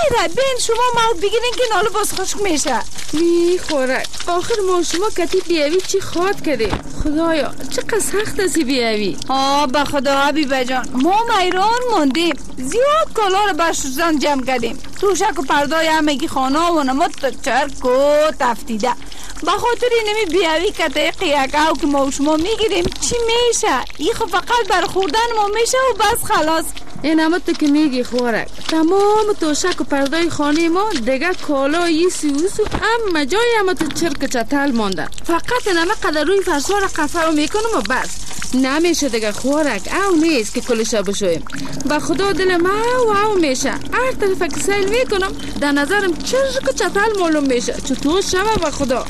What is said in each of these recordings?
خیره بین شما مرد بگیرین که نالو باز خشک میشه. خورک آخر ما شما کتی بیاوی چی خواد کرده؟ خدایا چقدر سخت هستی بیاوی. به خدا حبیبه جان ما میران موندیم، زیاد کالا رو برشوزان جمع کردیم، توشک و پردای همگی خانه و نمات تا چرک و تفتیده. با خاطر نمی بیاوی کته قیقاو که ما و شما میگیریم چی میشه؟ ای خب فقط برخوردن ما میشه و بس خلاص. این همه تو که میگی خورک تمام توشک و پردای خانه ما دیگه کالا یسی ویسو اما جای همه تو چرک چتل مانده. فقط نمه قدر روی فرسوار قفه رو میکنم و بس نمیشه دیگه خورک. او نیست که کلشه بشویم. با خدا دل ما او میشه هر طرف که سیل میکنم در نظرم چرک و چتل معلوم میشه. چطور شما با خدا.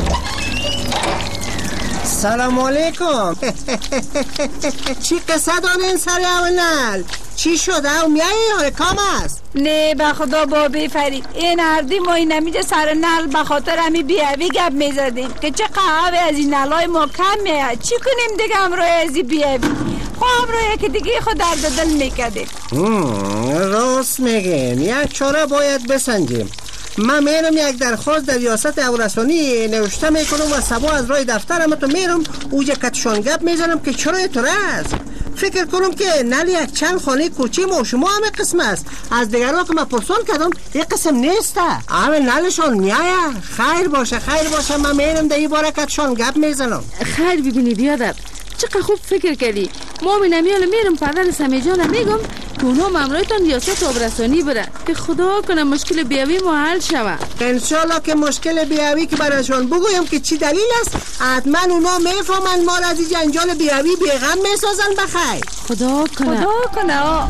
سلام علیکم. چی قصه دانین سر اولنال؟ چی شده؟ او میایی کام است؟ نه به خدا بابی فرید این هردی ما این نمیجه سر نل به خاطر همی بیاوی گب میزدیم که چه قهوه از این نلای ما کم میاد. چی کنیم دیگه همراه از این بیاوی؟ خب همراه یکی دیگه خود درد دل میکردیم. راست میگین یک چاره باید بسنجیم. من میرم یک درخواست در ریاست اورسانی نوشته میکنم و سبا از راه دفترم تو میرم اوجه کتشان گپ میزنم که چرا اعتراض. فکر کنم که نل یک چند خانه کوچی ما و شما همه قسم است. از دیگرها که من پرسان کردم یک قسم نیسته. همه نلشان میایه. خیر باشه من میرم در این باره کتشان گپ میزنم. خیر ببینی بیادر چقدر خوب فکر کردی. ما نمیاله میرم پدر سمی جانم میگم که اونا مامورایتان ریاست آبرسانی بره که خدا کنه مشکل بیاوی ما حل شوه. انشالله که مشکل بیاوی که براشون بگویم که چی دلیل است حتما اونا میفهمن ما را از این جنجال بیاوی بیغم میسازن. بخیر خدا کنه.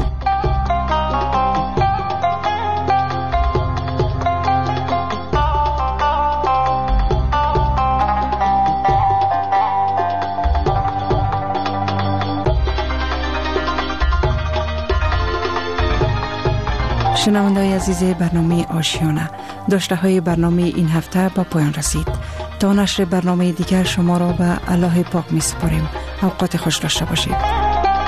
شنونده‌های عزیز برنامه آشیانه، داشته های برنامه این هفته با پایان رسید. تا نشر برنامه دیگر شما را به الله پاک می سپاریم. اوقات خوش داشته باشید.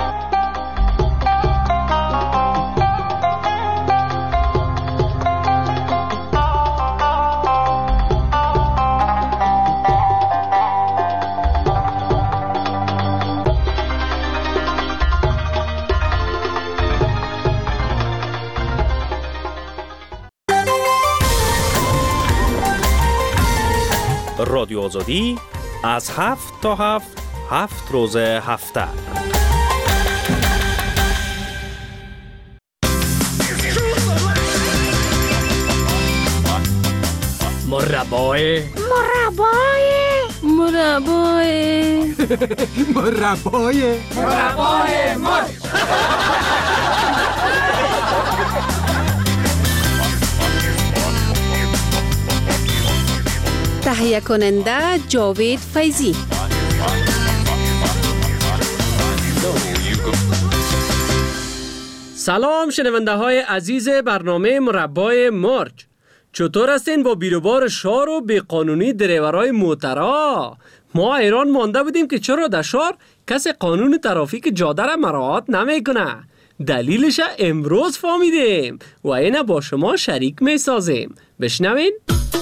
رادیو آزادی از 7 تا 7 روز هفته. مربای تهیه کننده جاوید فیضی. سلام شنونده های عزیز برنامه مربای مرج. چطور هستین با بیروبار شار و بیقانونی دریورای موترا؟ ما ایران مانده بودیم که چرا در شار کسی قانون ترافیک جاده را مراعات نمیکنه. دلیلش امروز فهمیدیم و اینه با شما شریک می سازیم. بشنوین.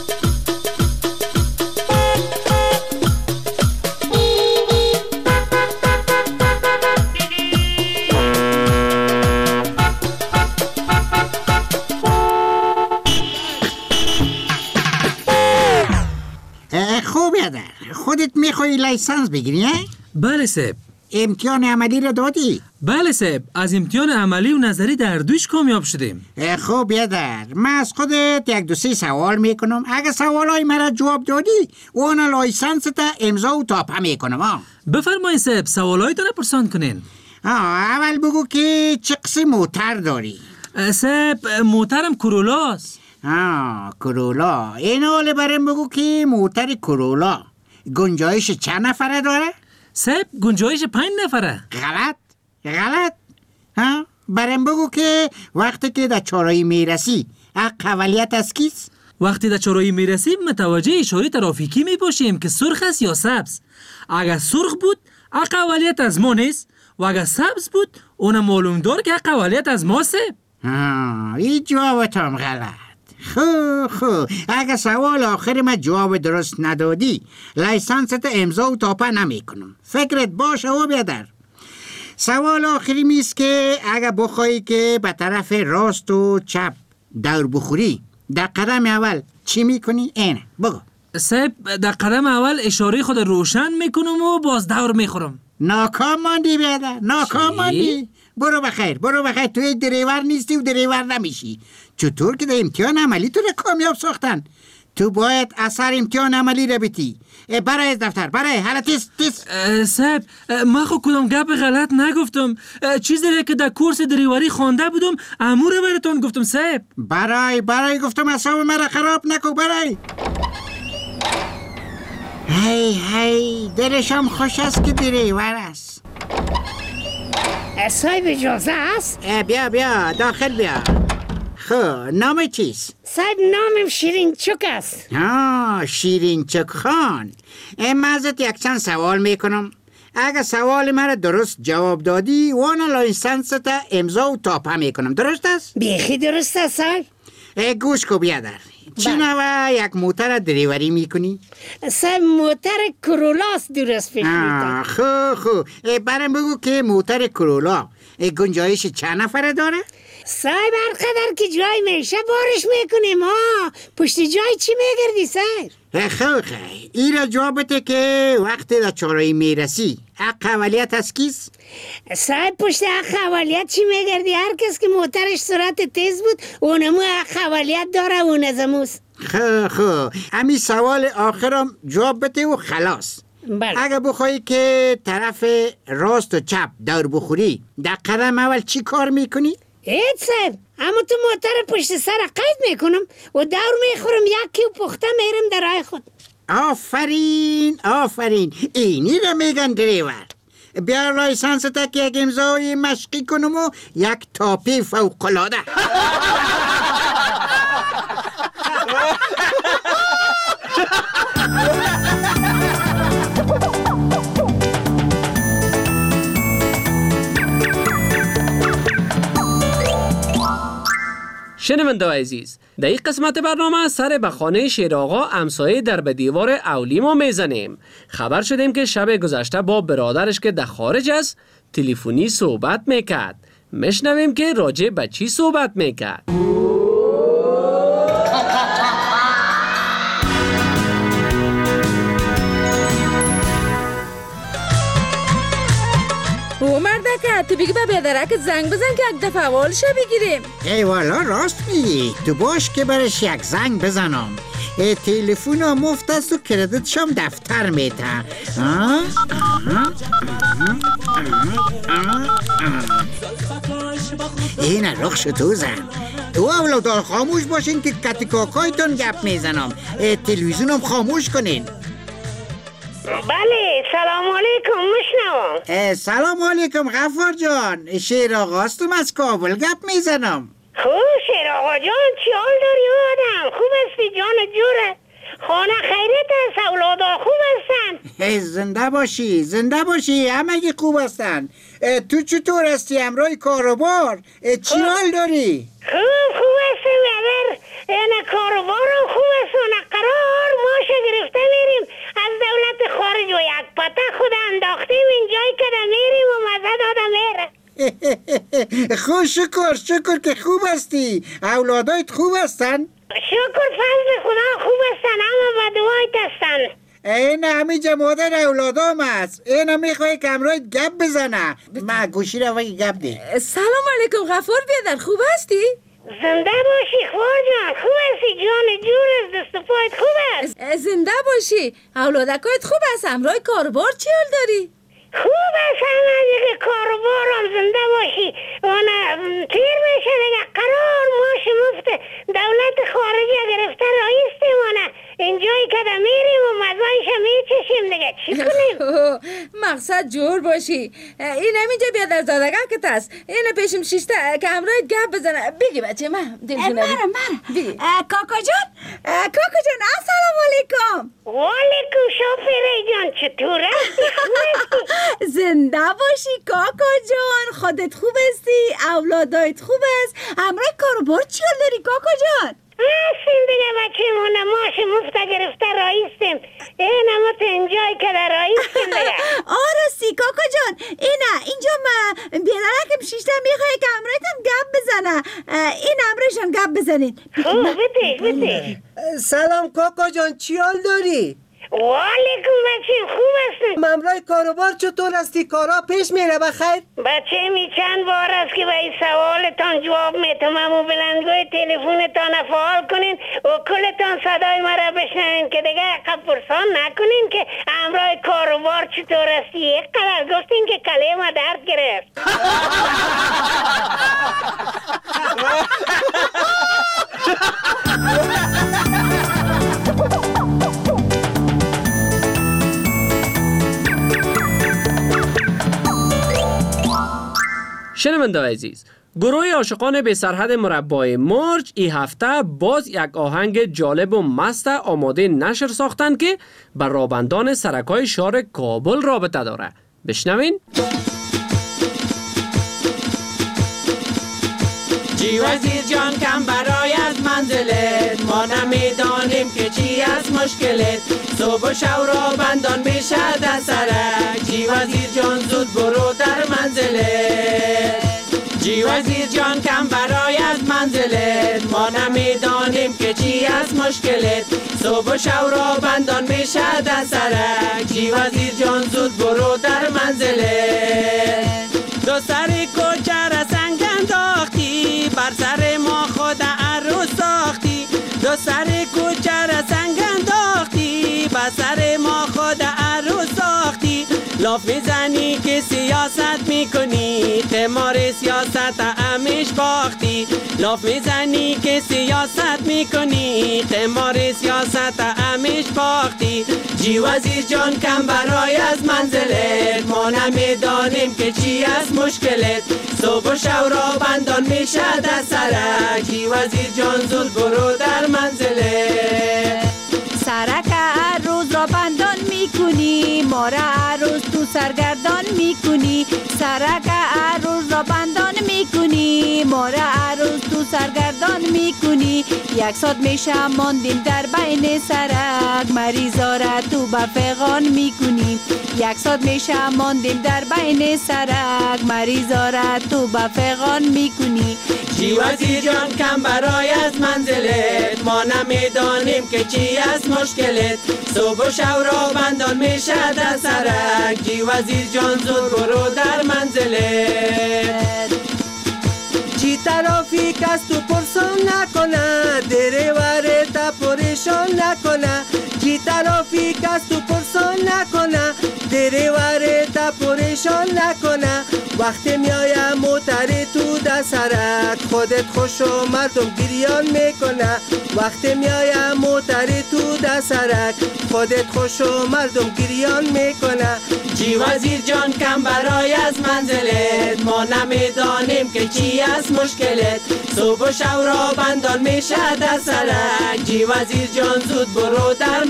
خودت میخوای لایسنس بگیری؟ بله صاحب. امتحان عملی را دادی؟ بله صاحب، از امتحان عملی و نظری در دوش کامیاب شدیم. خب بیادر، من از خودت یک دو سه سوال میکنم. اگه سوالای مرا جواب دادی اون لایسنس تا امضا و تاپه میکنم. بفرمایید صاحب، سوالایتان پرسان کنین. اول بگو که چه قسم موتر داری؟ صاحب موترم کرولاست. کرولا. این حال برم بگو که موتر کرولا گنجایش چند نفره داره؟ صاحب گنجایش 5 نفره. غلط. برم بگو که وقتی که در چهارراه میرسی قبلیت از کیست؟ وقتی در چهارراه میرسیم متوجه اشاره ترافیکی میباشیم که سرخ است یا سبز. اگر سرخ بود قبلیت از ما نیست و اگر سبز بود اون معلوم دار که قبلیت از ما. این جوابت هم غلط. خو اگه سوال آخر من جواب درست ندادی لایسنست امضا و تاپه نمی کنم. فکرت باشه و بیادر. سوال آخری میست که اگه بخوایی که به طرف راست و چپ دور بخوری در قدم اول چی میکنی؟ اینه بگو. صاحب در قدم اول اشاره خود روشن میکنم و باز دور میخورم. ناکام ماندی بیادر، ناکام ماندی. برو بخیر تو یک دریور نیستی و دریور نمیشی. چطور که در امتحان عملی تو را کامیاب ساختن؟ تو باید اثر امتحان عملی را بیتی. برای از دفتر برای حالا تیس. صاحب من خود کدام گپ غلط نگفتم. چیزی که در کورس دریوری خوانده بودم امور براتون گفتم صاحب. برای گفتم اعصاب مرا خراب نکو. برای هی دلشم خوش است که دریور است. صاحب اجازه است؟ بیا داخل بیا. نام چیست؟ صاحب نامم شیرین چک است. شیرین چک خان. من ازت یک چند سوال میکنم. اگه سوال مرا درست جواب دادی وانا لایسنست امضا و تاپه میکنم. درست است؟ بیخی درست است صاحب. گوش کو بیادر. چی نوع یک موتر دریوری میکنی؟ صاحب موتر کرولاست درست پیش میتن. خو برام بگو که موتر کرولا گنجایش چند نفره داره؟ صاحب هر قدر که جای میشه بارش میکنیم. پشت جای چی میگردی صاحب؟ خیلی این را جوابته که وقتی در چارایی میرسی حق اولیت از کیست؟ صاحب پشت حق اولیت چی میگردی؟ هر کس که موترش سرعت تیز بود اونمو حق اولیت داره اون ازموز. همین سوال آخرم جواب بده و خلاص. اگه بخوایی که طرف راست و چپ دور بخوری در قدم اول چی کار میکنی؟ هیچ صاحب، اما تو موتر پشت سر قید میکنم و دور میخورم یکی و پخته میرم در راه خود. آفرین اینی را میگن دریور. بیا لایسنس تا که یک امضای مشقی کنم و یک تاپی فوق‌العاده. شنونده عزیز، در این قسمت برنامه سر به خانه شیر آقا همسایه در به دیوار اولی ما میزنیم. خبر شدیم که شب گذشته با برادرش که در خارج است تلفنی صحبت میکرد. میشنویم که راجع به چی صحبت میکرد. او مردکه تو بگی به بیادرک زنگ بزن که یک دفعه اولش بگیریم. ای والا راست میگی. تو باش که برش یک زنگ بزنم. تلفن مفت است و کردیتش هم دفتر میته. این رخش تو زن. تو اولادار خاموش باشین که کتی کاکایتون گپ میزنم. تلویزیونم خاموش کنین. بله سلام علیکم مشنوم. سلام علیکم غفار جان. شیر آقاستم از کابل گپ میزنم. خوب شیر آقا جان چی حال داری آدم؟ خوب هستی جان جوره؟ خانه خیرت است؟ اولادا خوب هستن؟ زنده باشی همه خوب هستن. تو چطور هستی همراه کاروبار؟ چی حال داری؟ خوب هستم ادر. این کاروبارم خوب است و نقرار ماشه گرفته میریم از دولت خارج و یک پته خود انداختیم اینجایی که میریم و مزه داده میره. خوب شکر که خوب هستی. اولادایت خوب هستن؟ شکر فضل خدا خوب هستن اما به دعایت هستن. این همیجا مادر اولادام هست. این میخواه که امروز گپ بزنه. ما گوشی رو وقتی گپ ده. سلام علیکم غفور بیادر خوب هستی؟ زنده باشی خوار جان. خوب هستی جان جور از دست پایت خوب است؟ زنده باشی. اولادکایت خوب هست؟ امروز کاربار چی حال داری؟ خوب است همه دیگه کاروبارم. زنده باشی تیر میشه دیگه قرار ماش مفت دولت خارجی گرفته رایستیم اینجایی که میریم و مزایش میچشیم دیگه چی کنیم؟ مقصد جور باشی. این همینجا بیادر زادگه که هست. این پیشم شیشته که همراهت گپ بزنه. بگی بچه من مرم کاکا جان السلام علیکم. والیکم شوفیره جان، چطور هستی؟ خوب هستی؟ زنده باشی کاکا جان. خودت خوب هستی؟ اولادایت خوب است؟ همراه کاروبار چی حال داری کاکا جان؟ هستیم دیگه بچه مونه، ماش مفته گرفته رایستیم. این همه تو انجای که در رایستیم دیگه. آرستی کاکا جان، اینجا بیدرکم شیشته میخواه که امرایتم گپ بزنه. این امرایشان گپ بزنین. خوب بتیش. سلام کاکا جان، چی حال داری؟ والیکم بچه خوب هستیم. مملای کاروبار چطور هستی؟ کارا پیش میره بخیر؟ بچه می چند بار است که به این سوالتان جواب میتونم و بلندگوی تلفونتان فعال کنین و کلتان صدای مرا بشنوین که دیگه عقب پرسان نکنین که امرای کاروبار چطور هستی. یک قدر گفتین که کلمه درد گرفت. شنونده عزیز، گروه عاشقان بی سرحد مربای مرج این هفته باز یک آهنگ جالب و مست آماده نشر ساختن که بر رابندان سرکای شهر کابل رابطه داره. بشنوین. جی وزیر جان کم برای از منزلت، ما نمیدانیم که چی از مشکلت. صبح و شب را بندان میشه در سرک، جی وزیر جان زود برو در منزلت. جی وزیر جان کم برای از منزلت، ما نمیدانیم که چی از مشکلت. صبح و شب را بندان میشه در سرک، جی وزیر جان زود برو در منزلت. دو سر کوچه را سنگ انداختی، بر سر ما خود عروس ساختی. دو سر کوچه را سنگ انداختی، بر سر ما خود عروس ساختی. لاف میزنی که سیاست میکنی، قمار سیاست همیش باختی. لاف میزنی که سیاست میکنی، قمار سیاست همیش باختی. جی وزیر جان کم برای از منزلت، ما نمیدانیم که چی از مشکلت. صبح و شب را بندان میشه در سرک، جی وزیر جان زود برو در منزلت. سرک هر روز را بندان میکنی، ما را هر روز تو سرگردان میکنی. سرک هر روز را بندان میکنی، ما را هر روز تو سرگردان میکنی. یک ساعت میشه ماندیم در بین سرک، مریضا را تو بفغان میکنی. یک ساعت میشه ماندیم در بین سرک، مریضا را تو بفغان میکنی. جی وزیر جان کم برای از منزلت، ما نمیدانیم که چی از مشکلت. صبح و شب را بندان میشه در سرک، جی وزیر جان زود برو در منزلت. چی ترافیک است تو پرسان نکنه، دریوره تا پریشان نکنه. چی ترافیک است تو پرسان نکنه، دریوره تا پریشان نکنه. وقتی میایم موتر تو در سرک، خودت خوش و مردم گریان میکنه. وقتی میایم موتر تو در سرک، خودت خوش و مردم گریان میکنه. جی وزیر جان کم برای از منزلت، ما نمیدانیم که چی از مشکلت. صبح و شب را بندان میشه در سرک، جی وزیر جان زود برو در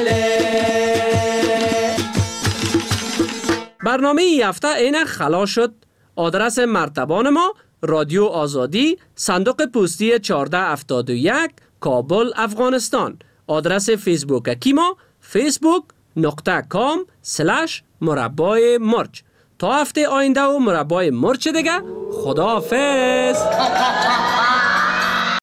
منزلت. برنامه ای هفته اینک خلاص شد. آدرس مرتبان ما رادیو آزادی، صندوق پستی 1471 کابل افغانستان. آدرس فیسبوک اکی ما facebook.com/مربای مرج. تا هفته آینده و مربای مرچ دیگه. خداحافظ.